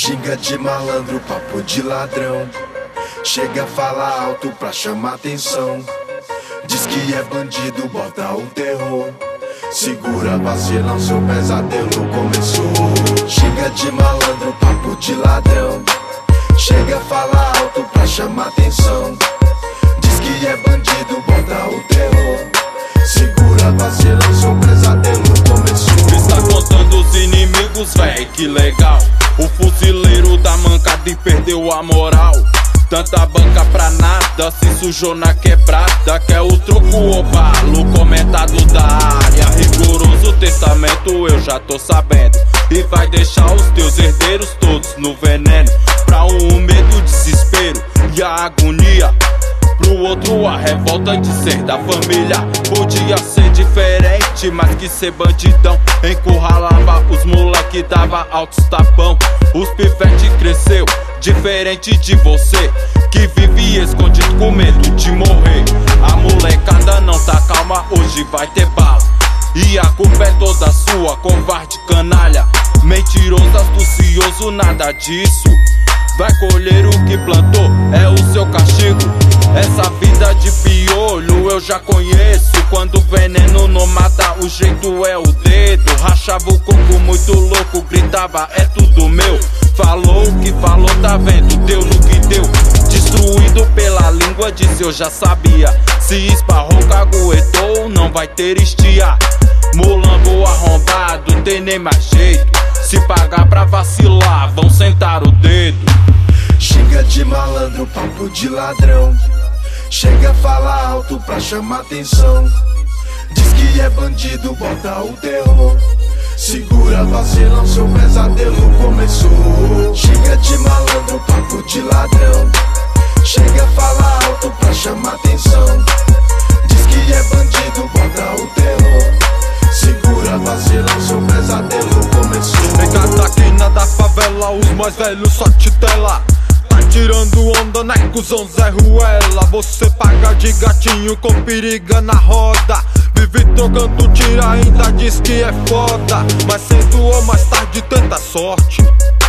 Xinga de malandro, papo de ladrão. Chega, fala alto pra chamar atenção. Diz que é bandido, bota o terror. Segura, vacilão, seu pesadelo começou. Xinga de malandro, papo de ladrão. Chega, fala alto pra chamar atenção. Diz que é bandido, bota o terror. Segura, vacilão, seu pesadelo começou. Está contando os inimigos, véi, que legal. O fuzileiro da mancada e perdeu a moral. Tanta banca pra nada, se sujou na quebrada. Quer o troco ou balo, comentado da área. Rigoroso testamento, eu já tô sabendo. E vai deixar os teus herdeiros todos no veneno. Pra um medo, desespero e a agonia. Pro outro a revolta de ser da família. Podia ser diferente, mas que ser bandidão. Encurralava os moleque, dava altos tapão. Os pivete cresceu, diferente de você, que vive escondido com medo de morrer. A molecada não tá calma, hoje vai ter bala. E a culpa é toda sua, covarde canalha. Mentiroso, astucioso, nada disso. Vai colher o que plantou, é o seu castigo. Essa vida de piolho eu já conheço. Quando o veneno não mata, o jeito é o dedo. Rachava o coco muito louco, gritava é tudo meu. Falou o que falou, tá vendo, deu no que deu. Destruído pela língua, disse eu já sabia. Se esparrou, caguetou, não vai ter estia. Molambo arrombado, tem nem mais jeito. Se pagar pra vacilar, vão sentar o dedo. Xinga de malandro, papo de ladrão. Chega, fala alto pra chamar atenção. Diz que é bandido, bota o terror. Segura, vacilão, seu pesadelo começou. Xinga de malandro, papo de ladrão. Chega, fala alto pra chamar atenção. Diz que é bandido, bota o terror. Segura, vacilão, seu pesadelo começou. Em cada quina da favela, os mais velhos só te tela. Tá tirando onda, né, cuzão Zé Ruela. Você paga de gatinho com periga na roda. Vive trocando tira, ainda diz que é foda. Mas cedo ou mais tarde tenta sorte.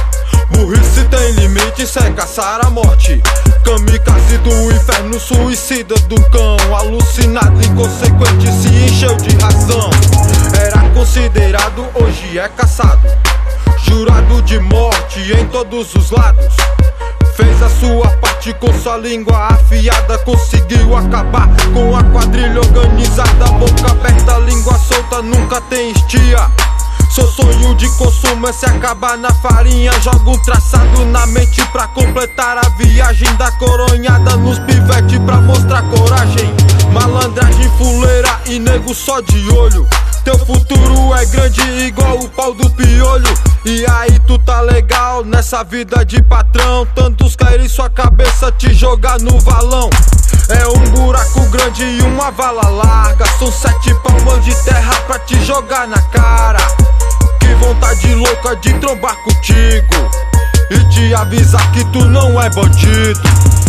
Burrice tem limite, cê é caçar a morte. Kamikaze do inferno, suicida do cão. Alucinado, inconsequente, se encheu de razão. Era considerado, hoje é caçado. Jurado de morte em todos os lados. Fez a sua parte com sua língua afiada. Conseguiu acabar com a quadrilha organizada. Boca aberta, língua solta, nunca tem estia. Seu sonho de consumo é se acabar na farinha. Joga um traçado na mente pra completar a viagem. Da coronhada nos pivete pra mostrar coragem. Malandragem, fuleira e nego só de olho. Teu futuro é grande igual o pau do piolho. E aí tu tá legal nessa vida de patrão. Tantos cair em sua cabeça, te jogar no valão. É um buraco grande e uma vala larga. São 7 palmas de terra pra te jogar na cara. Que vontade louca de trombar contigo e te avisar que tu não é bandido.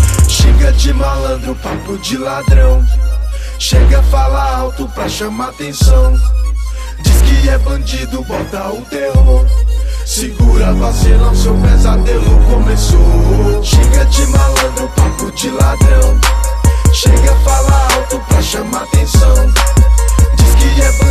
Xinga de malandro, papo de ladrão. Chega, fala alto pra chamar atenção. Diz que é bandido, bota o terror. Segura, vacilão, seu pesadelo começou. Xinga de malandro, papo de ladrão. Chega, fala alto pra chamar atenção. Diz que é bandido.